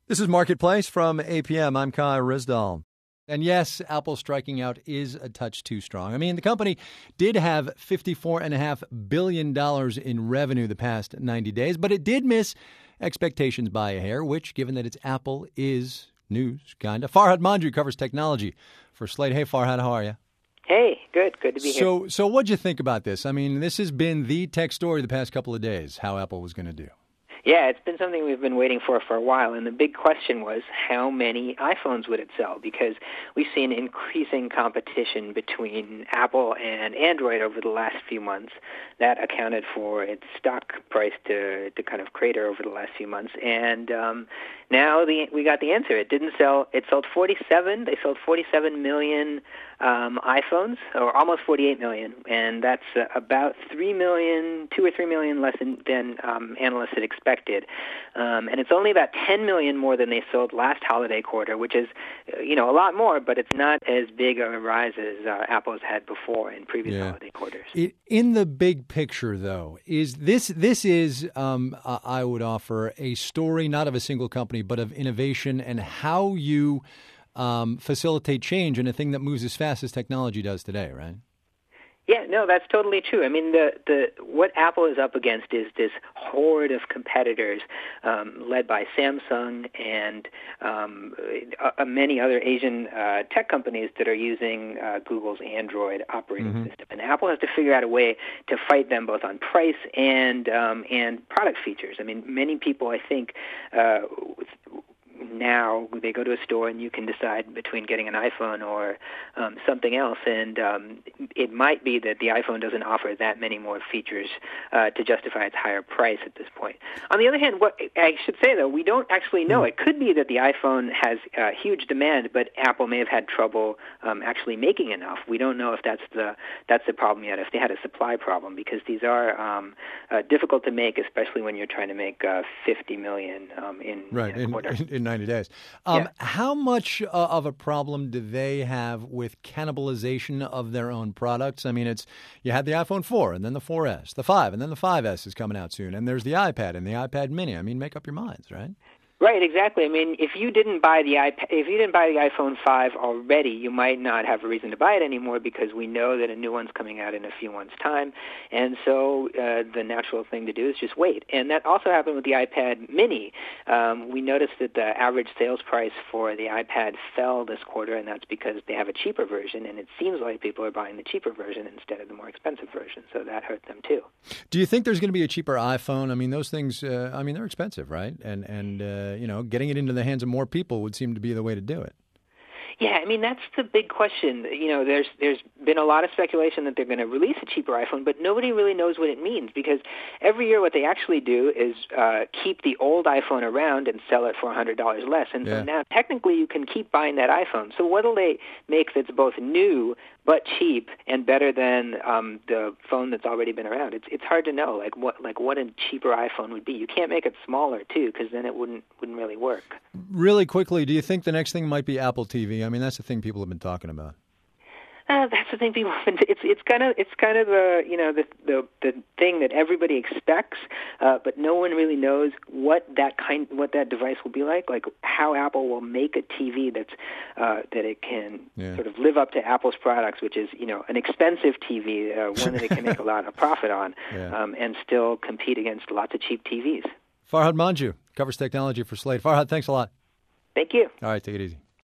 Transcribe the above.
This is Marketplace from APM. I'm Kai Rizdal. And yes, Apple striking out is a touch too strong. I mean, the company did have $54.5 billion in revenue the past 90 days, but it did miss expectations by a hair, which, given that it's Apple, is news, kind of. Farhad Manjoo covers technology for Slate. Hey, Farhad, how are you? Hey, good to be here. So what'd you think about this? I mean, this has been the tech story the past couple of days, how Apple was going to do. Yeah, it's been something we've been waiting for a while, and the big question was how many iPhones would it sell? Because we've seen increasing competition between Apple and Android over the last few months. That accounted for its stock price to kind of crater over the last few months, and now we got the answer. It didn't sell. It sold 47. They sold 47 million iPhones, or almost 48 million, and that's about 3 million, 2 or 3 million less than analysts had expected. And it's only about 10 million more than they sold last holiday quarter, which is, a lot more, but it's not as big of a rise as Apple's had before in previous holiday quarters. In the big picture, though, is this is, I would offer, a story not of a single company, but of innovation and how you facilitate change in a thing that moves as fast as technology does today, right? Yeah, no, that's totally true. I mean, what Apple is up against is this horde of competitors led by Samsung and many other Asian tech companies that are using Google's Android operating system. And Apple has to figure out a way to fight them both on price and product features. I mean, many people, I think, now they go to a store and you can decide between getting an iPhone or something else, and it might be that the iPhone doesn't offer that many more features to justify its higher price at this point. On the other hand, what I should say, though, we don't actually know. It could be that the iPhone has huge demand, but Apple may have had trouble actually making enough. We don't know if that's the problem yet, if they had a supply problem, because these are difficult to make, especially when you're trying to make 50 million in a quarter. In 90 days. How much of a problem do they have with cannibalization of their own products? I mean, you had the iPhone 4 and then the 4S, the 5, and then the 5S is coming out soon, and there's the iPad and the iPad Mini. I mean, make up your minds, right? Right, exactly. I mean, if you didn't buy the iPhone 5 already, you might not have a reason to buy it anymore because we know that a new one's coming out in a few months' time, and so the natural thing to do is just wait. And that also happened with the iPad Mini. We noticed that the average sales price for the iPad fell this quarter, and that's because they have a cheaper version, and it seems like people are buying the cheaper version instead of the more expensive version, so that hurt them too. Do you think there's going to be a cheaper iPhone? I mean, those things, they're expensive, right? And getting it into the hands of more people would seem to be the way to do it. Yeah, I mean, that's the big question. There's been a lot of speculation that they're going to release a cheaper iPhone, but nobody really knows what it means because every year what they actually do is keep the old iPhone around and sell it for $100 less. And so now technically you can keep buying that iPhone. So what'll they make that's both new but cheap and better than the phone that's already been around? It's hard to know what a cheaper iPhone would be. You can't make it smaller too because then it wouldn't really work. Really quickly, do you think the next thing might be Apple TV? I mean, that's the thing people have been talking about. That's the thing people have been. It's kind of the thing that everybody expects, but no one really knows what that device will be like how Apple will make a TV that it can sort of live up to Apple's products, which is an expensive TV, one that it can make a lot of profit on, and still compete against lots of cheap TVs. Farhad Manjoo covers technology for Slate. Farhad, thanks a lot. Thank you. All right, take it easy.